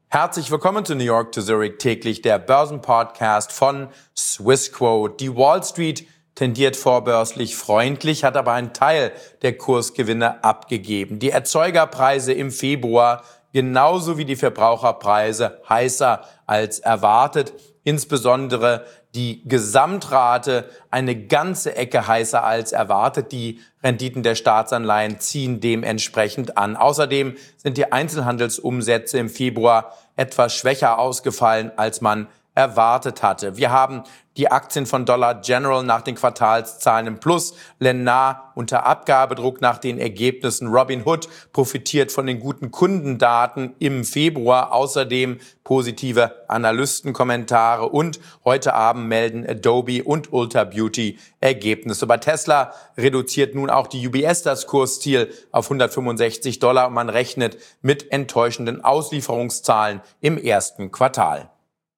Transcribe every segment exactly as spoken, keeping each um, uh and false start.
Herzlich willkommen zu New York to Zurich täglich, der Börsenpodcast von Swissquote. Die Wall Street tendiert vorbörslich freundlich, hat aber einen Teil der Kursgewinne abgegeben. Die Erzeugerpreise im Februar genauso wie die Verbraucherpreise heißer als erwartet. Insbesondere die Gesamtrate eine ganze Ecke heißer als erwartet. Die Renditen der Staatsanleihen ziehen dementsprechend an. Außerdem sind die Einzelhandelsumsätze im Februar etwas schwächer ausgefallen, als man erwartet hatte. Wir haben die Aktien von Dollar General nach den Quartalszahlen im Plus, Lennar unter Abgabedruck nach den Ergebnissen. Robinhood profitiert von den guten Kundendaten im Februar. Außerdem positive Analystenkommentare und heute Abend melden Adobe und Ulta Beauty Ergebnisse. Bei Tesla reduziert nun auch die U B S das Kursziel auf hundertfünfundsechzig Dollar und man rechnet mit enttäuschenden Auslieferungszahlen im ersten Quartal.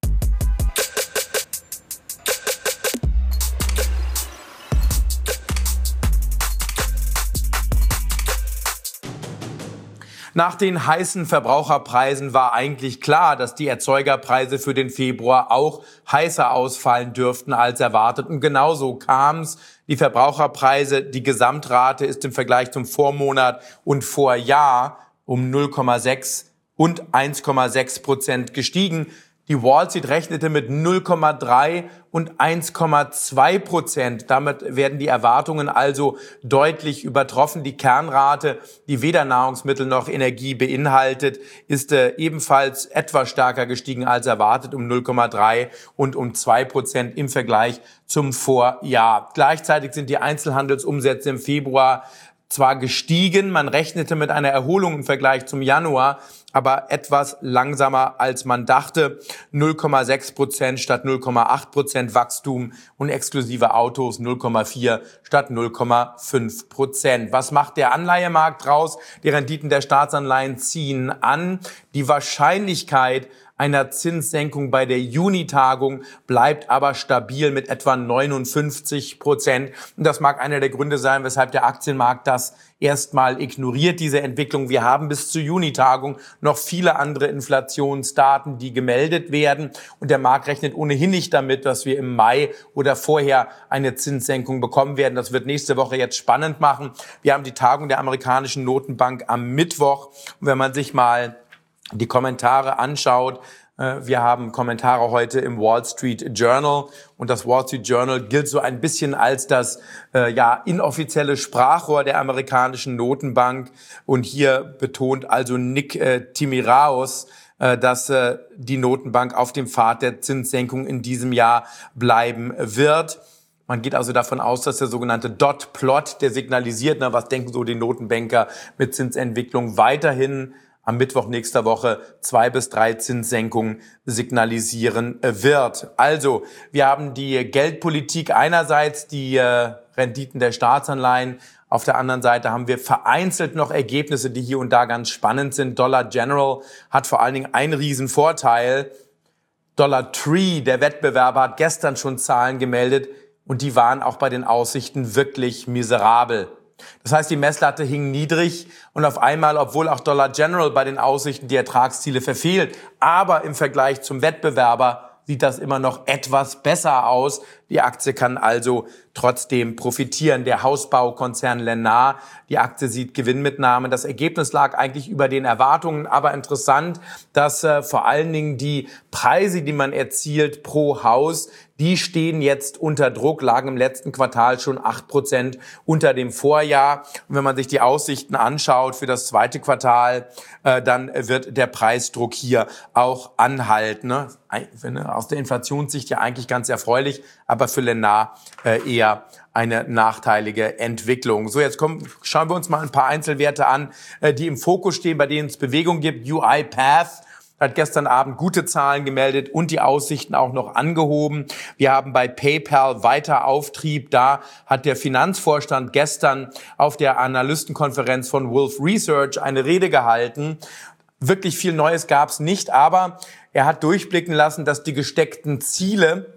Nach den heißen Verbraucherpreisen war eigentlich klar, dass die Erzeugerpreise für den Februar auch heißer ausfallen dürften als erwartet. Und genauso kam's. Die Verbraucherpreise, die Gesamtrate ist im Vergleich zum Vormonat und Vorjahr um null Komma sechs und eins Komma sechs Prozent gestiegen. Die Wall Street rechnete mit null Komma drei und eins Komma zwei Prozent. Damit werden die Erwartungen also deutlich übertroffen. Die Kernrate, die weder Nahrungsmittel noch Energie beinhaltet, ist äh, ebenfalls etwas stärker gestiegen als erwartet, um null Komma drei und um zwei Prozent im Vergleich zum Vorjahr. Gleichzeitig sind die Einzelhandelsumsätze im Februar zwar gestiegen, man rechnete mit einer Erholung im Vergleich zum Januar, aber etwas langsamer als man dachte. null Komma sechs Prozent statt null Komma acht Prozent Wachstum und exklusive Autos null Komma vier statt null Komma fünf Prozent. Was macht der Anleihemarkt draus? Die Renditen der Staatsanleihen ziehen an. Die Wahrscheinlichkeit einer Zinssenkung bei der Juni-Tagung bleibt aber stabil mit etwa neunundfünfzig Prozent. Und das mag einer der Gründe sein, weshalb der Aktienmarkt das erstmal ignoriert, diese Entwicklung. Wir haben bis zur Juni-Tagung noch viele andere Inflationsdaten, die gemeldet werden. Und der Markt rechnet ohnehin nicht damit, dass wir im Mai oder vorher eine Zinssenkung bekommen werden. Das wird nächste Woche jetzt spannend machen. Wir haben die Tagung der amerikanischen Notenbank am Mittwoch. Und wenn man sich mal die Kommentare anschaut, wir haben Kommentare heute im Wall Street Journal und das Wall Street Journal gilt so ein bisschen als das äh, ja inoffizielle Sprachrohr der amerikanischen Notenbank und hier betont also Nick äh, Timiraos, äh, dass äh, die Notenbank auf dem Pfad der Zinssenkung in diesem Jahr bleiben wird. Man geht also davon aus, dass der sogenannte Dot-Plot, der signalisiert, na, was denken so die Notenbanker mit Zinsentwicklung, weiterhin am Mittwoch nächster Woche zwei bis drei Zinssenkungen signalisieren wird. Also, wir haben die Geldpolitik einerseits, die äh, Renditen der Staatsanleihen. Auf der anderen Seite haben wir vereinzelt noch Ergebnisse, die hier und da ganz spannend sind. Dollar General hat vor allen Dingen einen riesen Vorteil. Dollar Tree, der Wettbewerber, hat gestern schon Zahlen gemeldet und die waren auch bei den Aussichten wirklich miserabel. Das heißt, die Messlatte hing niedrig und auf einmal, obwohl auch Dollar General bei den Aussichten die Ertragsziele verfehlt, aber im Vergleich zum Wettbewerber sieht das immer noch etwas besser aus. Die Aktie kann also trotzdem profitieren. Der Hausbaukonzern Lennar, die Aktie sieht Gewinnmitnahme. Das Ergebnis lag eigentlich über den Erwartungen, aber interessant, dass äh, vor allen Dingen die Preise, die man erzielt pro Haus, die stehen jetzt unter Druck, lagen im letzten Quartal schon acht Prozent unter dem Vorjahr. Und wenn man sich die Aussichten anschaut für das zweite Quartal, äh, dann wird der Preisdruck hier auch anhalten. Ne? Aus der Inflationssicht ja eigentlich ganz erfreulich, aber für Lennar äh, eher eine nachteilige Entwicklung. So, jetzt kommen, schauen wir uns mal ein paar Einzelwerte an, äh, die im Fokus stehen, bei denen es Bewegung gibt. UiPath hat gestern Abend gute Zahlen gemeldet und die Aussichten auch noch angehoben. Wir haben bei PayPal weiter Auftrieb. Da hat der Finanzvorstand gestern auf der Analystenkonferenz von Wolfe Research eine Rede gehalten. Wirklich viel Neues gab es nicht, aber er hat durchblicken lassen, dass die gesteckten Ziele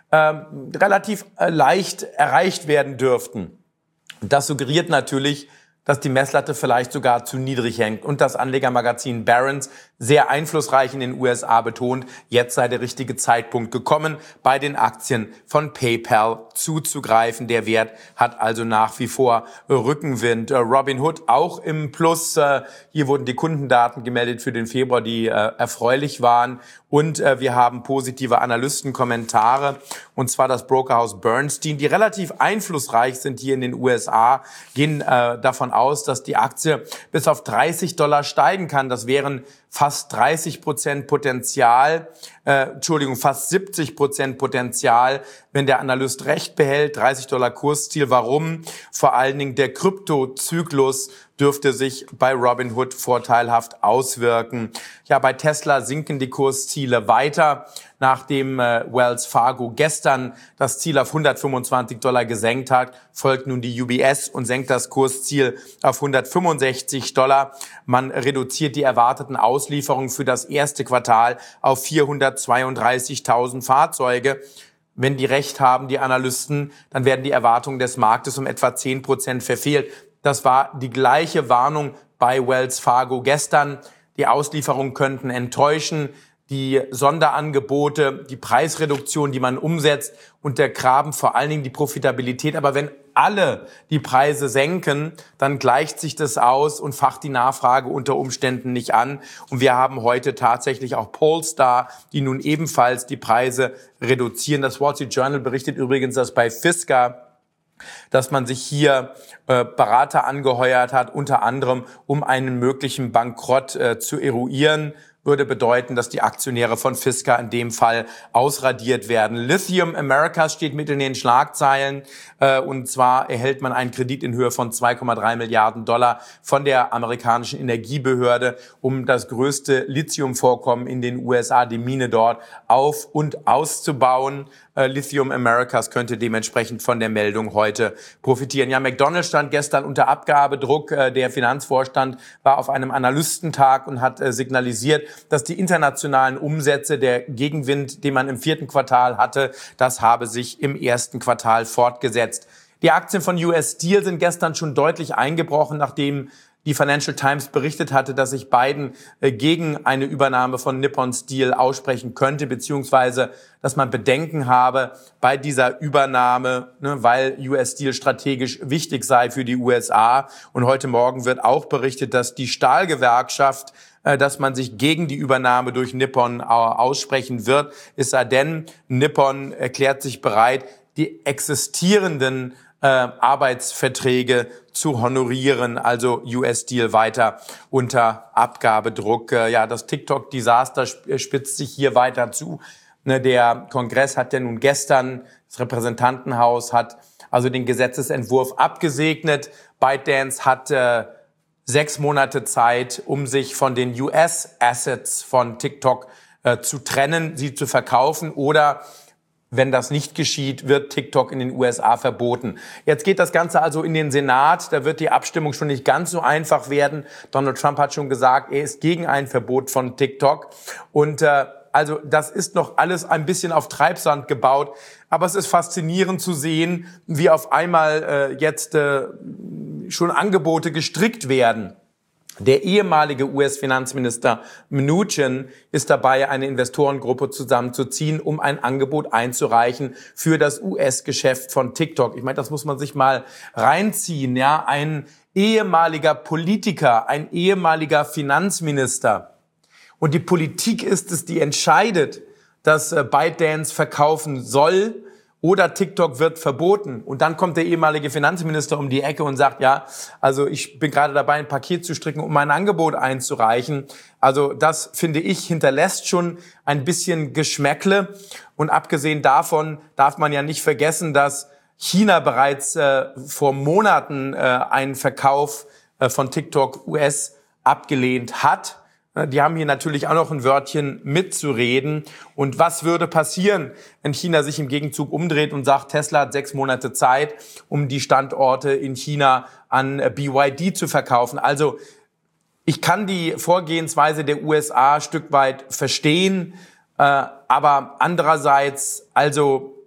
ähm, relativ äh, leicht erreicht werden dürften. Das suggeriert natürlich, dass die Messlatte vielleicht sogar zu niedrig hängt. Und das Anlegermagazin Barron's, sehr einflussreich in den U S A, betont, jetzt sei der richtige Zeitpunkt gekommen, bei den Aktien von PayPal zuzugreifen. Der Wert hat also nach wie vor Rückenwind. Robinhood auch im Plus. Hier wurden die Kundendaten gemeldet für den Februar, die erfreulich waren. Und wir haben positive Analystenkommentare, und zwar das Brokerhaus Bernstein, die relativ einflussreich sind hier in den U S A, gehen äh, davon aus, dass die Aktie bis auf dreißig Dollar steigen kann. Das wären fast dreißig Prozent Potenzial, äh, Entschuldigung, fast siebzig Prozent Potenzial, wenn der Analyst recht behält. dreißig Dollar Kursziel. Warum? Vor allen Dingen der Kryptozyklus dürfte sich bei Robinhood vorteilhaft auswirken. Ja, bei Tesla sinken die Kursziele weiter. Nachdem äh, Wells Fargo gestern das Ziel auf hundertfünfundzwanzig Dollar gesenkt hat, folgt nun die U B S und senkt das Kursziel auf hundertfünfundsechzig Dollar. Man reduziert die erwarteten Auslieferungen für das erste Quartal auf vierhundertzweiunddreißigtausend Fahrzeuge. Wenn die recht haben, die Analysten, dann werden die Erwartungen des Marktes um etwa zehn Prozent verfehlt. Das war die gleiche Warnung bei Wells Fargo gestern. Die Auslieferungen könnten enttäuschen. Die Sonderangebote, die Preisreduktion, die man umsetzt, untergraben vor allen Dingen die Profitabilität. Aber wenn alle die Preise senken, dann gleicht sich das aus und facht die Nachfrage unter Umständen nicht an. Und wir haben heute tatsächlich auch Polestar, die nun ebenfalls die Preise reduzieren. Das Wall Street Journal berichtet übrigens, dass bei Fisker, dass man sich hier äh, Berater angeheuert hat, unter anderem um einen möglichen Bankrott äh, zu eruieren. Würde bedeuten, dass die Aktionäre von Fisker in dem Fall ausradiert werden. Lithium Americas steht mit in den Schlagzeilen, äh, und zwar erhält man einen Kredit in Höhe von zwei Komma drei Milliarden Dollar von der amerikanischen Energiebehörde, um das größte Lithiumvorkommen in den U S A, die Mine dort, auf- und auszubauen. Äh, Lithium Americas könnte dementsprechend von der Meldung heute profitieren. Ja, McDonald's stand gestern unter Abgabedruck. Äh, der Finanzvorstand war auf einem Analystentag und hat äh, signalisiert, dass die internationalen Umsätze, der Gegenwind, den man im vierten Quartal hatte, das habe sich im ersten Quartal fortgesetzt. Die Aktien von U S Steel sind gestern schon deutlich eingebrochen, nachdem die Financial Times berichtet hatte, dass sich Biden äh, gegen eine Übernahme von Nippon Steel aussprechen könnte, beziehungsweise dass man Bedenken habe bei dieser Übernahme, ne, weil U S Steel strategisch wichtig sei für die U S A. Und heute Morgen wird auch berichtet, dass die Stahlgewerkschaft, äh, dass man sich gegen die Übernahme durch Nippon äh, aussprechen wird, es sei denn, Nippon erklärt sich bereit, die existierenden äh, Arbeitsverträge zu honorieren, also U S Steel weiter unter Abgabedruck. Äh, ja, das TikTok-Desaster spitzt sich hier weiter zu. Ne, der Kongress hat ja nun gestern, das Repräsentantenhaus hat also den Gesetzesentwurf abgesegnet. ByteDance hat äh, sechs Monate Zeit, um sich von den U S-Assets von TikTok äh, zu trennen, sie zu verkaufen, oder wenn das nicht geschieht, wird TikTok in den U S A verboten. Jetzt geht das Ganze also in den Senat. Da wird die Abstimmung schon nicht ganz so einfach werden. Donald Trump hat schon gesagt, er ist gegen ein Verbot von TikTok. Und äh, also das ist noch alles ein bisschen auf Treibsand gebaut. Aber es ist faszinierend zu sehen, wie auf einmal äh, jetzt äh, schon Angebote gestrickt werden. Der ehemalige U S-Finanzminister Mnuchin ist dabei, eine Investorengruppe zusammenzuziehen, um ein Angebot einzureichen für das U S-Geschäft von TikTok. Ich meine, das muss man sich mal reinziehen, ja. Ein ehemaliger Politiker, ein ehemaliger Finanzminister. Und die Politik ist es, die entscheidet, dass ByteDance verkaufen soll oder TikTok wird verboten. Und dann kommt der ehemalige Finanzminister um die Ecke und sagt, ja, also ich bin gerade dabei, ein Paket zu stricken, um mein Angebot einzureichen. Also das, finde ich, hinterlässt schon ein bisschen Geschmäckle. Und abgesehen davon darf man ja nicht vergessen, dass China bereits äh, vor Monaten äh, einen Verkauf äh, von TikTok U S abgelehnt hat. Die haben hier natürlich auch noch ein Wörtchen mitzureden. Und was würde passieren, wenn China sich im Gegenzug umdreht und sagt, Tesla hat sechs Monate Zeit, um die Standorte in China an B Y D zu verkaufen? Also ich kann die Vorgehensweise der U S A ein Stück weit verstehen, äh, aber andererseits, also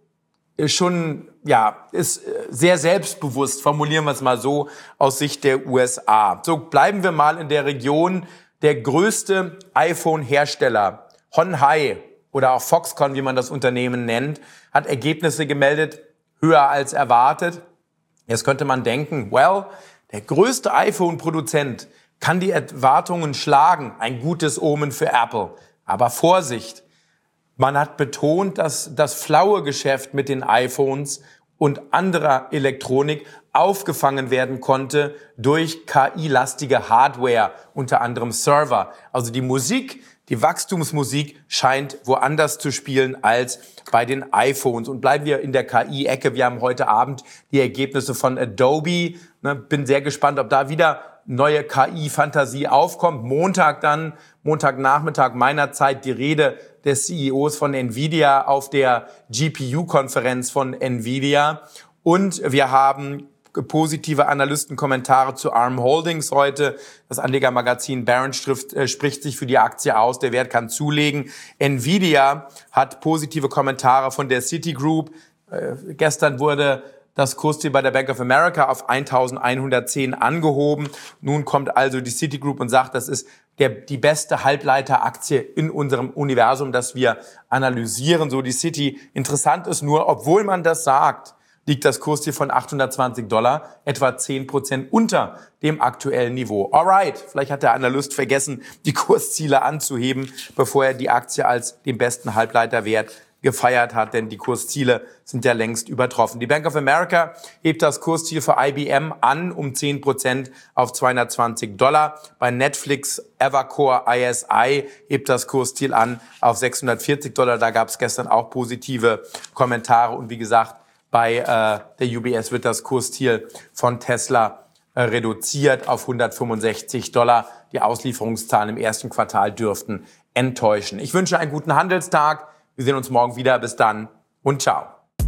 schon, ja, ist sehr selbstbewusst, formulieren wir es mal so, aus Sicht der U S A. So, bleiben wir mal in der Region. Der größte iPhone-Hersteller, Honhai oder auch Foxconn, wie man das Unternehmen nennt, hat Ergebnisse gemeldet, höher als erwartet. Jetzt könnte man denken, well, der größte iPhone-Produzent kann die Erwartungen schlagen. Ein gutes Omen für Apple. Aber Vorsicht! Man hat betont, dass das flaue Geschäft mit den iPhones und anderer Elektronik aufgefangen werden konnte durch K I-lastige Hardware, unter anderem Server. Also die Musik, die Wachstumsmusik scheint woanders zu spielen als bei den iPhones. Und bleiben wir in der K I-Ecke. Wir haben heute Abend die Ergebnisse von Adobe. Bin sehr gespannt, ob da wieder neue K I-Fantasie aufkommt. Montag dann, Montagnachmittag meiner Zeit, die Rede des C E Os von Nvidia auf der G P U-Konferenz von Nvidia. Und wir haben positive Analystenkommentare zu Arm Holdings heute. Das Anlegermagazin Barron's äh, spricht sich für die Aktie aus. Der Wert kann zulegen. Nvidia hat positive Kommentare von der Citigroup. Äh, gestern wurde das Kursziel bei der Bank of America auf eintausendeinhundertzehn angehoben. Nun kommt also die Citigroup und sagt, das ist der, die beste Halbleiteraktie in unserem Universum, das wir analysieren, so die Citi. Interessant ist nur, obwohl man das sagt, liegt das Kursziel von achthundertzwanzig Dollar etwa zehn Prozent unter dem aktuellen Niveau. Alright, vielleicht hat der Analyst vergessen, die Kursziele anzuheben, bevor er die Aktie als den besten Halbleiterwert gefeiert hat, denn die Kursziele sind ja längst übertroffen. Die Bank of America hebt das Kursziel für I B M an um zehn Prozent auf zweihundertzwanzig Dollar. Bei Netflix, Evercore, I S I hebt das Kursziel an auf sechshundertvierzig Dollar. Da gab es gestern auch positive Kommentare. Und wie gesagt, bei äh, der U B S wird das Kursziel von Tesla äh, reduziert auf hundertfünfundsechzig Dollar. Die Auslieferungszahlen im ersten Quartal dürften enttäuschen. Ich wünsche einen guten Handelstag. Wir sehen uns morgen wieder. Bis dann und ciao.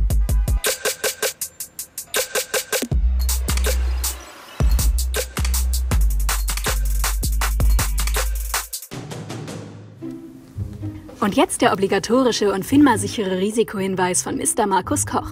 Und jetzt der obligatorische und FINMA-sichere Risikohinweis von Mister Markus Koch.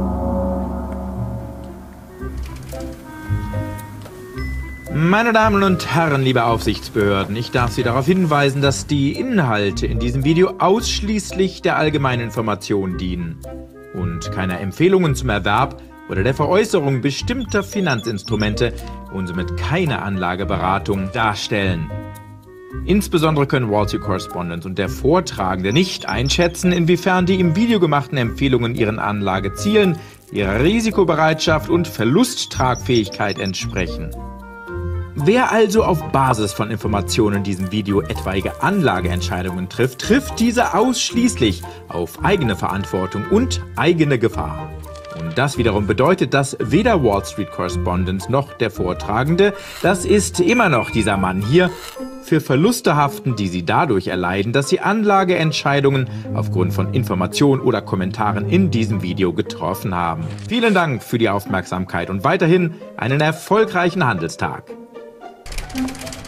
Meine Damen und Herren, liebe Aufsichtsbehörden, ich darf Sie darauf hinweisen, dass die Inhalte in diesem Video ausschließlich der allgemeinen Information dienen und keiner Empfehlungen zum Erwerb oder der Veräußerung bestimmter Finanzinstrumente und somit keine Anlageberatung darstellen. Insbesondere können Wall Street Correspondent und der Vortragende nicht einschätzen, inwiefern die im Video gemachten Empfehlungen ihren Anlagezielen, ihrer Risikobereitschaft und Verlusttragfähigkeit entsprechen. Wer also auf Basis von Informationen in diesem Video etwaige Anlageentscheidungen trifft, trifft diese ausschließlich auf eigene Verantwortung und eigene Gefahr. Und das wiederum bedeutet, dass weder Wall Street Correspondent noch der Vortragende, das ist immer noch dieser Mann hier, für Verluste haften, die sie dadurch erleiden, dass sie Anlageentscheidungen aufgrund von Informationen oder Kommentaren in diesem Video getroffen haben. Vielen Dank für die Aufmerksamkeit und weiterhin einen erfolgreichen Handelstag. Thank you.